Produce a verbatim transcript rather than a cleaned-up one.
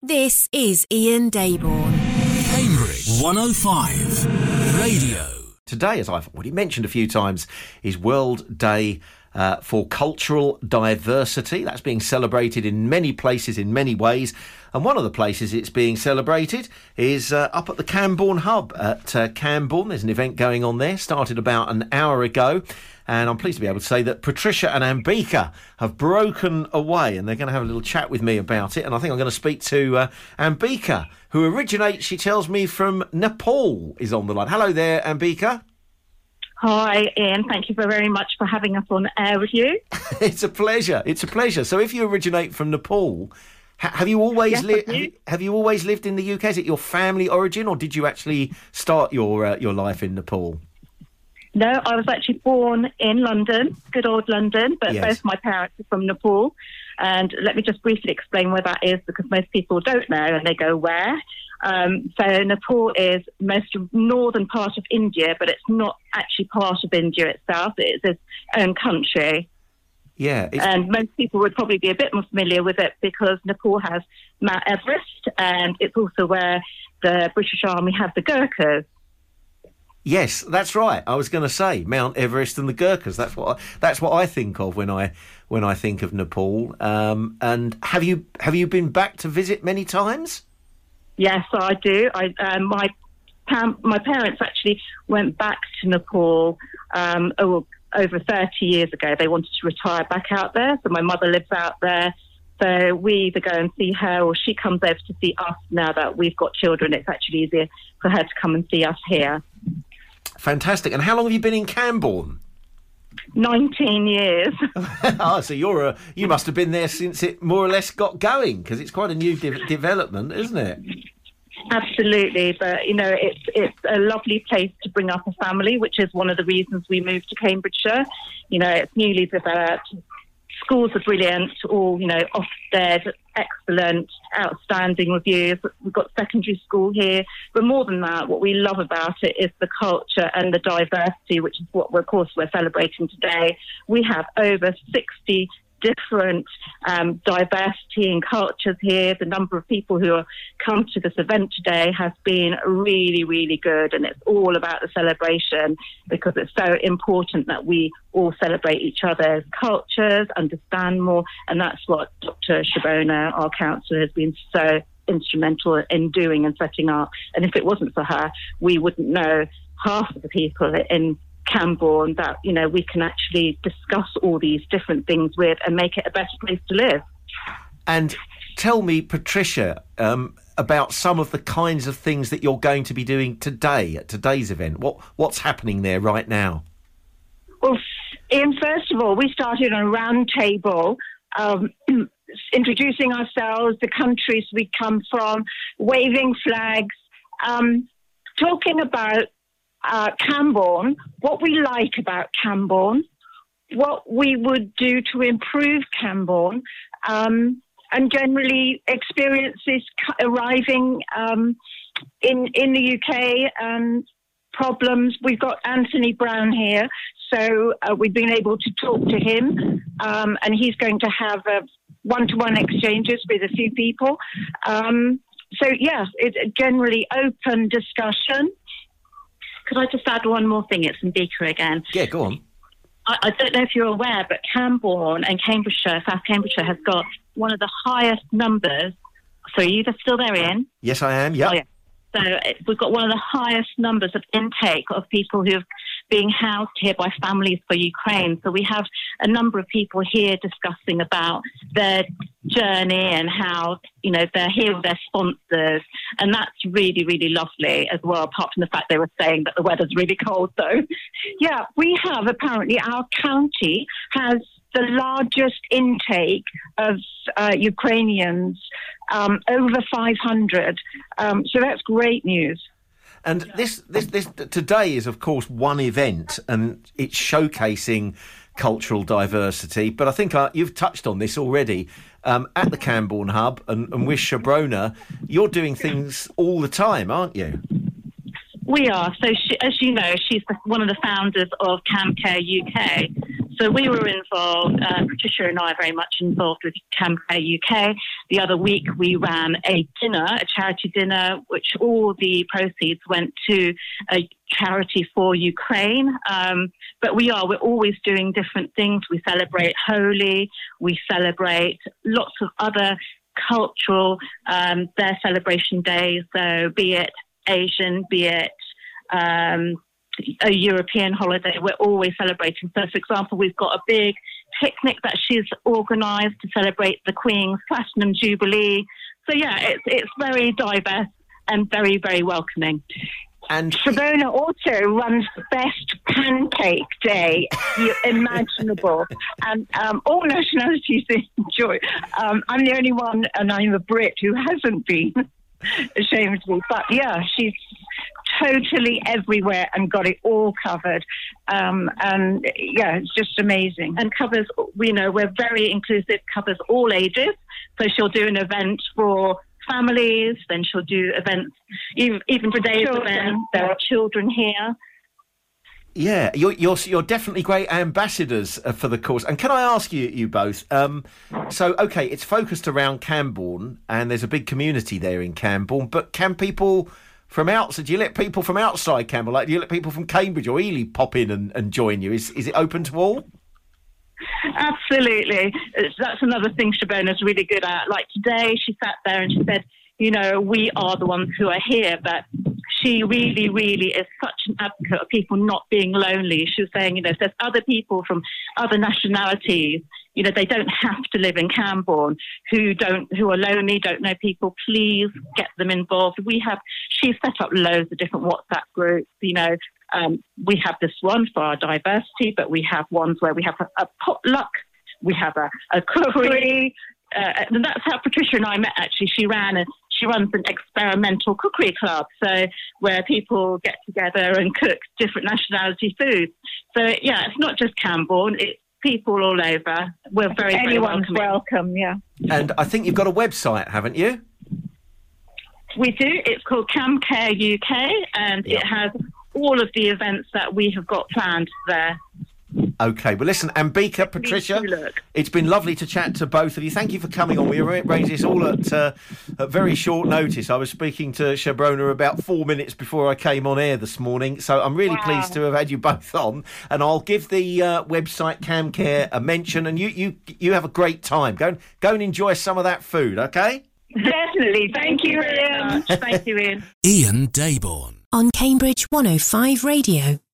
This is Ian Dayborn. Cambridge one oh five Radio. Today, as I've already mentioned a few times, is World Day uh, for Cultural Diversity. That's being celebrated in many places in many ways. And one of the places it's being celebrated is uh, up at the Cambourne Hub at uh, Cambourne. There's an event going on there, started about an hour ago. And I'm pleased to be able to say that Patricia and Ambika have broken away, and they're going to have a little chat with me about it. And I think I'm going to speak to uh, Ambika, who originates, she tells me, from Nepal, is on the line. Hello there, Ambika. Hi, Ian. Thank you very much for having us on air with you. It's a pleasure. It's a pleasure. So if you originate from Nepal, ha- have you always Yes, lived? I do. Have, you- have you always lived in the U K? Is it your family origin, or did you actually start your uh, your life in Nepal? No, I was actually born in London, good old London, but Yes. both my parents are from Nepal. And let me just briefly explain where that is, because most people don't know and they go, where? Um, so Nepal is most northern part of India, but it's not actually part of India itself. It is its own country. Yeah. It's, And most people would probably be a bit more familiar with it because Nepal has Mount Everest, and it's also where the British Army have the Gurkhas. Yes, that's right. I was going to say Mount Everest and the Gurkhas. That's what I, that's what I think of when I when I think of Nepal. Um, and have you have you been back to visit many times? Yes, I do. I um, my pam- my parents actually went back to Nepal um, oh, over thirty years ago. They wanted to retire back out there, so my mother lives out there. So we either go and see her, or she comes over to see us. Now that we've got children, it's actually easier for her to come and see us here. Fantastic. And how long have you been in Cambourne? Nineteen years. Oh, so you're a, you must have been there since it more or less got going, because it's quite a new de- development, isn't it? Absolutely, but you know, it's it's a lovely place to bring up a family, which is one of the reasons we moved to Cambridgeshire. You know, it's newly developed. Schools are brilliant, all, you know, Ofsted, excellent, outstanding reviews. We've got secondary school here. But more than that, what we love about it is the culture and the diversity, which is what, we're, of course, we're celebrating today. We have over sixty different um, diversity and cultures here. The number of people who have come to this event today has been really, really good, and it's all about the celebration, because it's so important that we all celebrate each other's cultures, understand more, and that's what Doctor Shabona, our counsellor, has been so instrumental in doing and setting up. And if it wasn't for her, we wouldn't know half of the people in Cambourne that, you know, we can actually discuss all these different things with and make it a better place to live. And tell me, Patricia, um, about some of the kinds of things that you're going to be doing today at today's event. What what's happening there right now? Well, Ian, first of all, we started on a round table, um, introducing ourselves, the countries we come from, waving flags, um, talking about uh, Cambourne, what we like about Cambourne, what we would do to improve Cambourne, um, and generally experiences arriving um, in in the U K and problems. We've got Anthony Brown here, so uh, we've been able to talk to him, um, and he's going to have uh, one-to-one exchanges with a few people. Um, so, yes, it's a generally open discussion. Could I just add one more thing? It's Mbika again. Yeah, go on. I, I don't know if you're aware, but Cambourne and Cambridgeshire, South Cambridgeshire, has got one of the highest numbers. So are you still there, Ian? Yes, I am. Yep. Oh, yeah. So it- we've got one of the highest numbers of intake of people who are being housed here by families for Ukraine. So we have a number of people here discussing about their journey and how, you know, they're here with their sponsors. And that's really, really lovely as well, apart from the fact they were saying that the weather's really cold, though. Yeah, we have, apparently, our county has the largest intake of uh, Ukrainians, um, over five hundred. Um, so that's great news. And this, this, this today is, of course, one event, and it's showcasing cultural diversity. But I think uh, you've touched on this already. Um, at the Cambourne Hub and, and with Shabona, you're doing things all the time, aren't you? We are. So she, as you know, she's the, one of the founders of CamCare U K. So we were involved, uh, Patricia and I are very much involved with CamCare U K. The other week we ran a dinner, a charity dinner, which all the proceeds went to a charity for Ukraine. Um, but we are, we're always doing different things. We celebrate Holi, we celebrate lots of other cultural, um, their celebration days. So be it Asian, be it um, a European holiday, we're always celebrating. So, for example, we've got a big picnic that she's organised to celebrate the Queen's Platinum Jubilee. So, yeah, it's it's very diverse and very, very welcoming. And Shabona also runs the best pancake day imaginable, and um, all nationalities enjoy. Um, I'm the only one, and I'm a Brit, who hasn't been, ashamedly. But yeah, she's totally everywhere and got it all covered. Um, and yeah, it's just amazing. And covers, you know, we're very inclusive, covers all ages. So she'll do an event for families, then she'll do events, even, even for days events. There are children here. Yeah, you're you're you're definitely great ambassadors for the cause. And can I ask you, you both? Um, so, okay, it's focused around Camborne, and there's a big community there in Camborne. But can people from outside? Do you let people from outside Camborne, like do you let people from Cambridge or Ely pop in and, and join you? Is is it open to all? Absolutely. It's, that's another thing Shabona's really good at. Like today, she sat there and she said, you know, we are the ones who are here, but she really, really is such an advocate of people not being lonely. She was saying, you know, if there's other people from other nationalities, you know, they don't have to live in Camborne, who don't, who are lonely, don't know people, please get them involved. We have, she's set up loads of different WhatsApp groups, you know. Um, we have this one for our diversity, but we have ones where we have a, a potluck, we have a, a cookery, uh, and that's how Patricia and I met. Actually, she ran a, she runs an experimental cookery club, so where people get together and cook different nationality foods. So yeah, it's not just Camborne; it's people all over. We're very, Anyone's very welcome. welcome, yeah. And I think you've got a website, haven't you? We do. It's called CamCare U K, and Yep. it has all of the events that we have got planned there. Okay, well, listen, Ambika, Patricia, look. it's been lovely to chat to both of you. Thank you for coming on. We arranged this all at, uh, at very short notice. I was speaking to Shabona about four minutes before I came on air this morning, so I'm really Wow. pleased to have had you both on. And I'll give the uh, website CamCare a mention, and you, you you have a great time. Go and, go and enjoy some of that food, okay? Definitely. Thank you, very Ian. much. Thank you, Ian. Ian Dayborn. On Cambridge one oh five Radio.